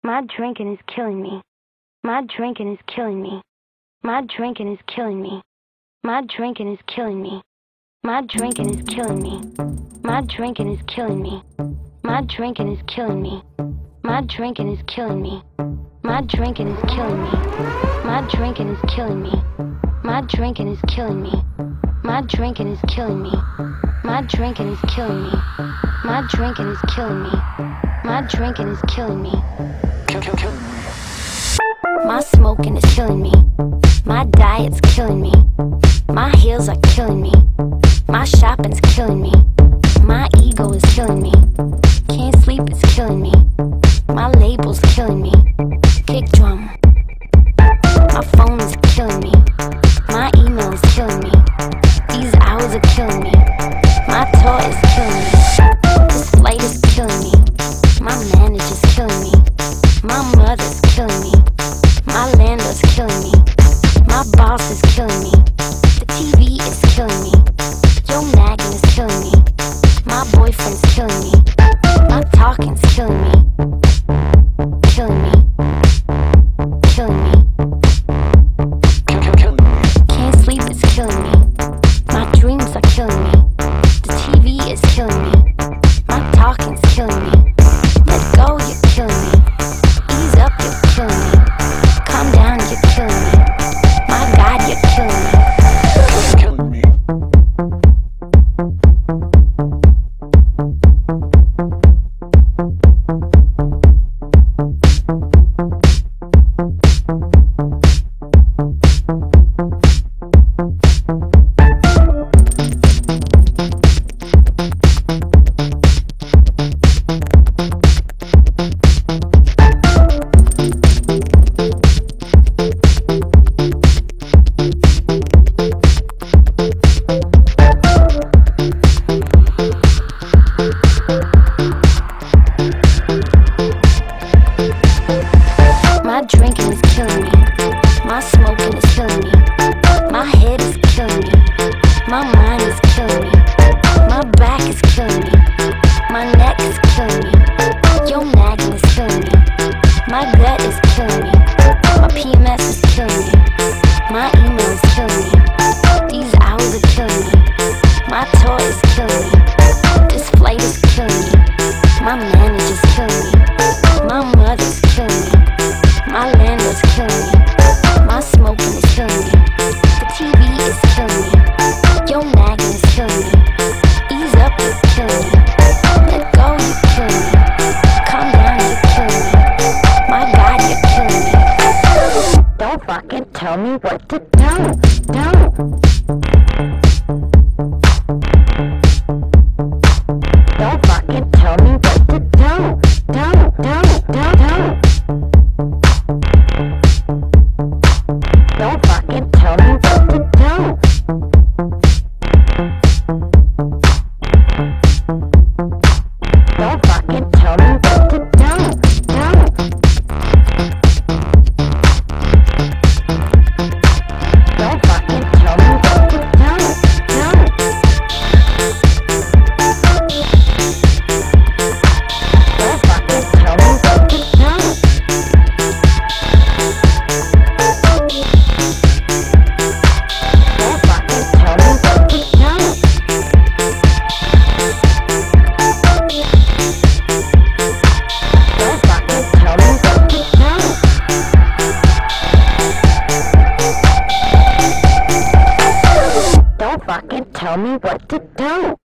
My drinking is killing me. My drinking is killing me. My drinking is killing me. My drinking is killing me. My drinking is killing me. My drinking is killing me. My drinking is killing me. My drinking is killing me. My drinking is killing me. My drinking is killing me. My drinking is killing me. My drinking is killing me. My drinking is killing me. My drinking is killing me. My drinking is killing me. My smoking is killing me. My diet's killing me. My heels are killing me. My shopping's killing me. My ego is killing me. Can't sleep, it's killing me. My label's killing me. Kick drum. My phone is killing me. My email is killing me. These hours are killing me. My toy is killing me. This flight is killing me. My manager's killing me. My mother's killing me. My landlord's killing me. My boss is killing me. The TV is killing me. Your nagging is killing me. My boyfriend's killing me. My talking's killing me. Killing me. Killing me. Can't sleep, it's killing me. My dreams are killing me. The TV is killing me. My talking's killing me. Let go, you're killing me. Ease up, you're killing me. Calm down, you're killing me. My God, you're killing me. My drinking is killing me. My smoking is killing me. My head is killing me. My mind is killing me. My back is killing me. My neck is killing me. Your nagging is killing me. My gut is killing me. My PMS is killing me. My email is killing me. These hours are killing me. My toy is killing me. This flight is killing me. My manager's killing me. My mother's killing me. My landlord's killing me. My smoking is killing me. The TV is killing me. Your nagging is killing me. Ease up, you're killing me. Let go, you're killing me. Calm down, you're killing me. My God, you're killing me. Don't fucking tell me what to do. Don't fucking tell me what to do. Don't fucking tell me what to do. Don't fucking tell me what to do. Don't fucking tell me what to do. Don't fucking tell me what to do. Don't fucking tell me what to do.